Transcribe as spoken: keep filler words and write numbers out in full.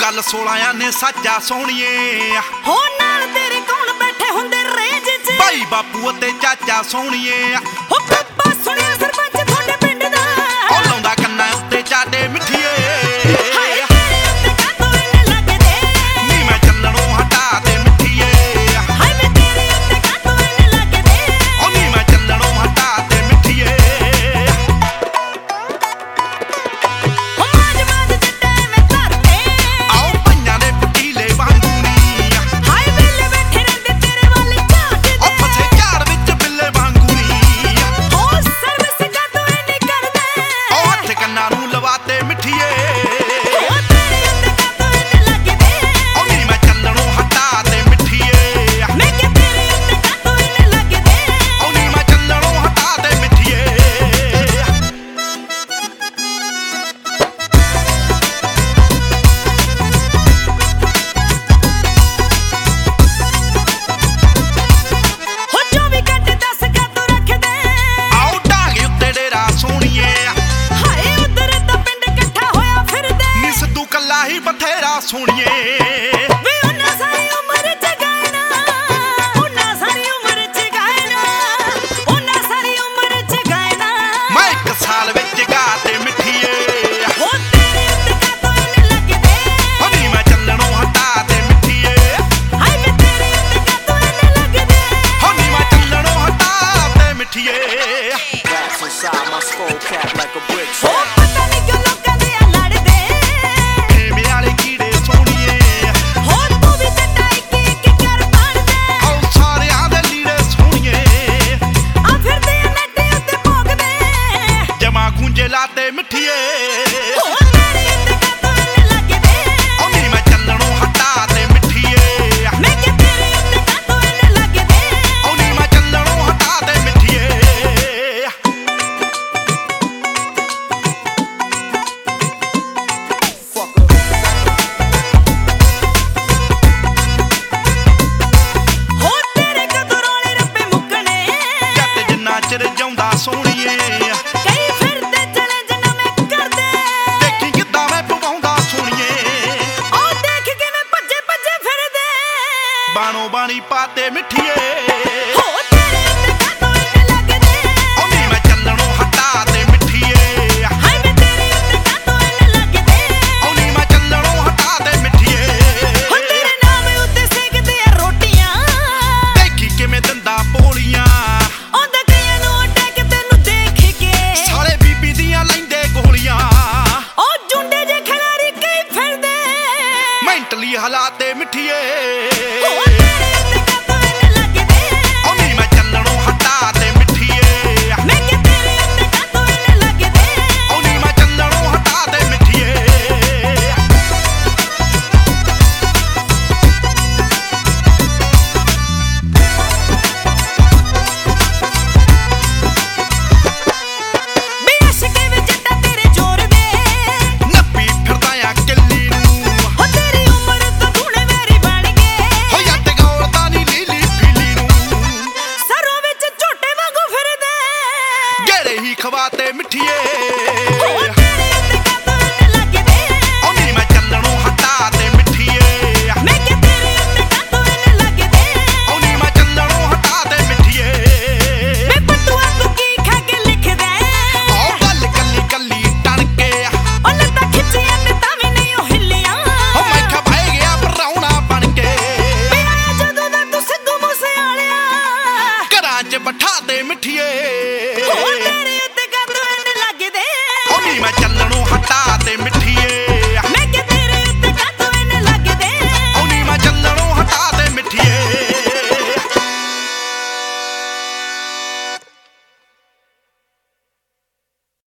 गल सोलह ने साजा सोहणीए हो नाल तेरे कौन बैठे हुंदे रेंज च भाई बापू ते चाचा सोहणीए हो पापा सुनिया सरपंच थोड़े पिंड दा ओ लाउंदा कन्ना उत्ते चाटे मिठीए बथेरा सोहणीए वे उन्ना सारी उम्र च गायना उन्ना सारी उम्र च गायना उन्ना सारी उम्र च गायना मैं एक साल विच गाते मिठीए हो तेरे उत्ते कातों इन्ने लगदे ओ नी मैं चलणों हटा ते मिठीए हाय वे तेरे उत्ते कातों इन्ने लगदे ओ नी मैं चलणों हटा ते मिठीए Raps inside my skull cap like a brick हो पता नहीं क्यों लोकां दे लड़दे लाते मिठीए हो तेरे उत्ते कातों इन्ने लगदे ओ नी मैं चलणों हटा ते मिठीए मैं कि तेरे उत्ते कातों इन्ने लगदे ओ नी मैं चलणों हटा ते मिठीए हो तेरे कदों रोले रब्बे मुकणे जट जिन्ना चिर जाउंदा सोहणीए बाणो बाणी पाते मिठीए।